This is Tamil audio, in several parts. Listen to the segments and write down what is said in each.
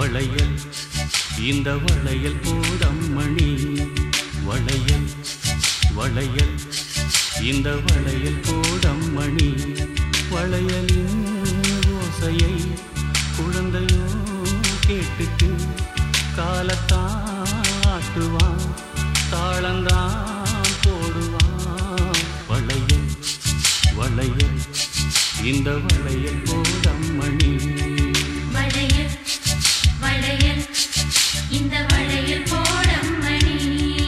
வளையல் இந்த வளையல் போடம்மணி வளையல் வளையல் இந்த வளையல் போடம்மணி வளையலின் ஓசையை குழந்தையோ கேட்டுட்டு காலத்தாட்டுவான் தாளந்தான் போடுவான் வளையல் வளையல் இந்த வளையல் போடம்மணி வளையல் வளையல் இந்த வளையல் போடம்மணி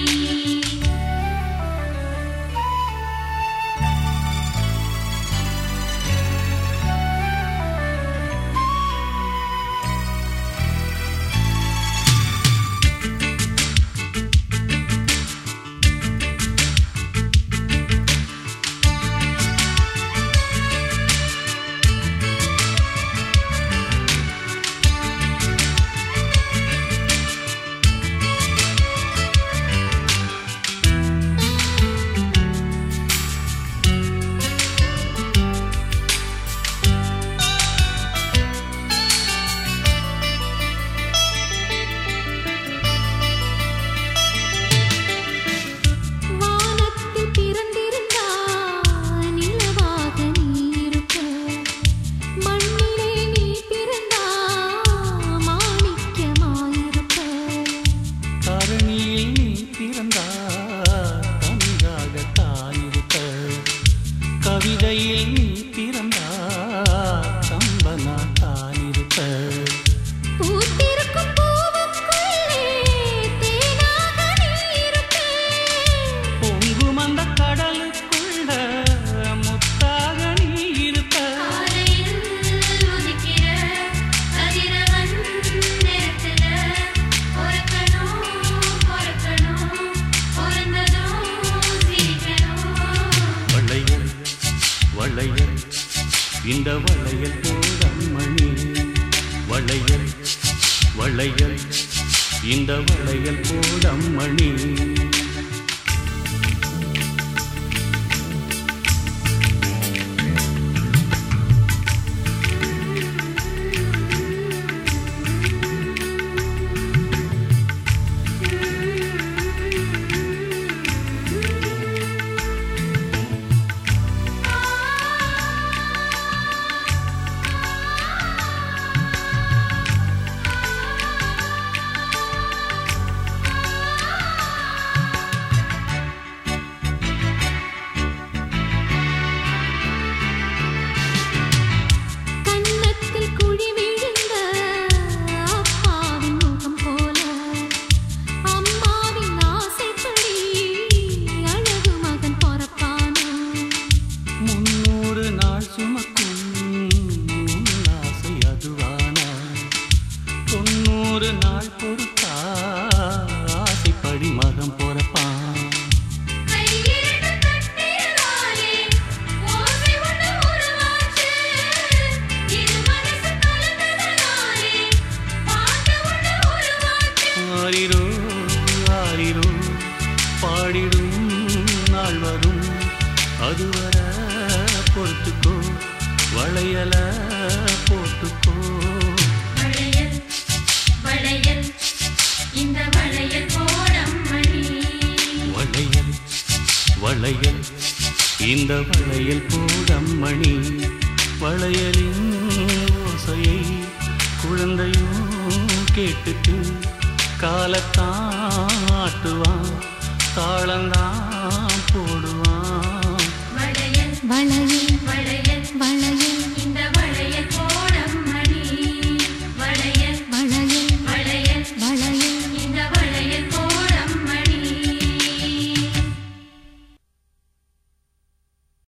கவிதையில் நீ பிறந்தா கம்பனா தானிருப்ப பூத்திருக்கும் பூவுக்குள்ளே தேனாக நீ இருப்ப பொங்கும் அந்த கடலுக்குள்ள முத்தாக நீ இருப்ப காலையில் உதிக்கிற கதிரவன் நேரத்துல பொறக்கணும் பொறக்கணும் பொறந்ததும் சிரிக்கணும் வளையல் வளையல் இந்த வளையல் போடம்மணி வளையல் வளையல் இந்த வளையல் போடம்மணி நாள் பொறுத்தா ஆசைப்படி மகம் பொறப்பான் ஆரிரோ ஆரிரோ பாடிடும் நாள் வரும் அதுவர பொறுத்துக்கோ வளையல போட்டுக்கோ வளையல் இந்த வளையல் போடம்மணி வளையல் வளையல் இந்த வளையல் போடம்மணி வளையலின் ஓசையை குழந்தையோ கேட்டுட்டு காலத்தாட்டுவான் தாளந்தான் போடுவான் வளையல் வளையல் வளையல் வளையல்